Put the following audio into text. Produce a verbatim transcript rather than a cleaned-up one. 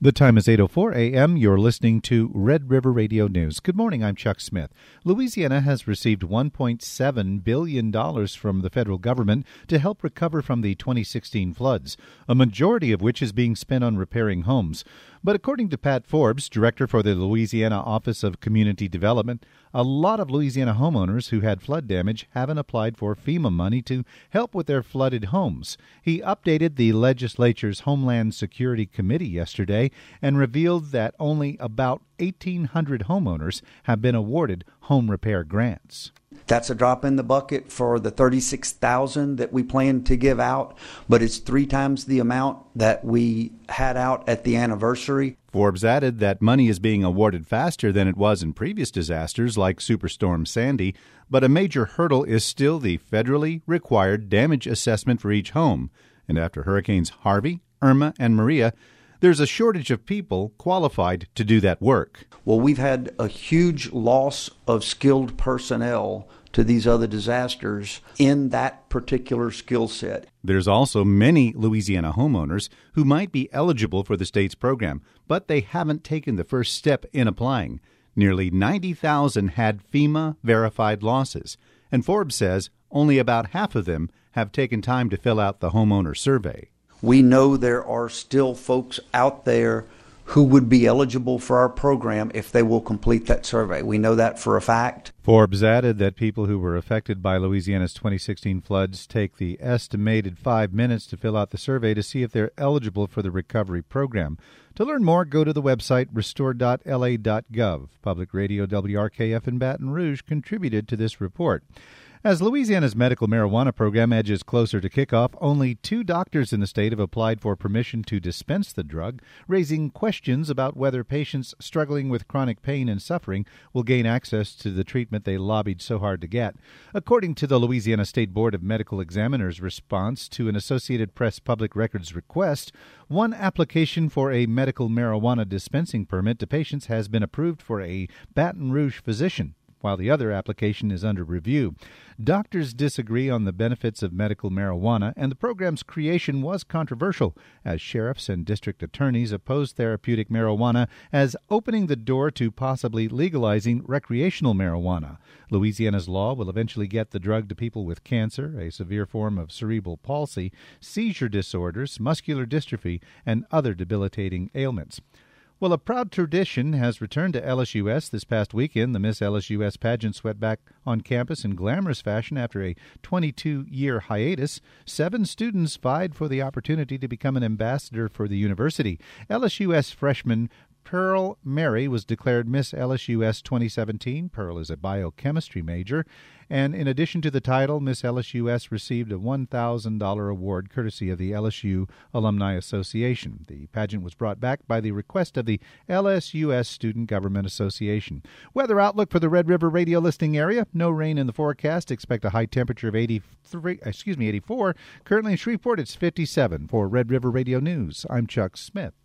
The time is eight oh four a.m. You're listening to Red River Radio News. Good morning, I'm Chuck Smith. Louisiana has received one point seven billion dollars from the federal government to help recover from the twenty sixteen floods, a majority of which is being spent on repairing homes. But according to Pat Forbes, director for the Louisiana Office of Community Development, a lot of Louisiana homeowners who had flood damage haven't applied for FEMA money to help with their flooded homes. He updated the legislature's Homeland Security Committee yesterday and revealed that only about eighteen hundred homeowners have been awarded home repair grants. That's a drop in the bucket for the thirty-six thousand that we plan to give out, but it's three times the amount that we had out at the anniversary. Forbes added that money is being awarded faster than it was in previous disasters like Superstorm Sandy, but a major hurdle is still the federally required damage assessment for each home. And after Hurricanes Harvey, Irma, and Maria, there's a shortage of people qualified to do that work. Well, we've had a huge loss of skilled personnel to these other disasters in that particular skill set. There's also many Louisiana homeowners who might be eligible for the state's program, but they haven't taken the first step in applying. Nearly ninety thousand had FEMA-verified losses, and Forbes says only about half of them have taken time to fill out the homeowner survey. We know there are still folks out there who would be eligible for our program if they will complete that survey. We know that for a fact. Forbes added that people who were affected by Louisiana's twenty sixteen floods take the estimated five minutes to fill out the survey to see if they're eligible for the recovery program. To learn more, go to the website restore dot L A dot gov. Public Radio W R K F in Baton Rouge contributed to this report. As Louisiana's medical marijuana program edges closer to kickoff, only two doctors in the state have applied for permission to dispense the drug, raising questions about whether patients struggling with chronic pain and suffering will gain access to the treatment they lobbied so hard to get. According to the Louisiana State Board of Medical Examiners' response to an Associated Press public records request, one application for a medical marijuana dispensing permit to patients has been approved for a Baton Rouge physician, while the other application is under review. Doctors disagree on the benefits of medical marijuana, and the program's creation was controversial, as sheriffs and district attorneys opposed therapeutic marijuana as opening the door to possibly legalizing recreational marijuana. Louisiana's law will eventually get the drug to people with cancer, a severe form of cerebral palsy, seizure disorders, muscular dystrophy, and other debilitating ailments. Well, a proud tradition has returned to L S U S this past weekend. The Miss L S U S pageant swept back on campus in glamorous fashion after a twenty-two-year hiatus. Seven students vied for the opportunity to become an ambassador for the university. L S U S freshman Pearl Mary was declared Miss L S U S twenty seventeen. Pearl is a biochemistry major. And in addition to the title, Miss L S U S received a one thousand dollars award courtesy of the L S U Alumni Association. The pageant was brought back by the request of the L S U S Student Government Association. Weather outlook for the Red River radio listening area. No rain in the forecast. Expect a high temperature of eighty-three, excuse me, eighty-four. Currently in Shreveport, it's fifty-seven. For Red River Radio News, I'm Chuck Smith.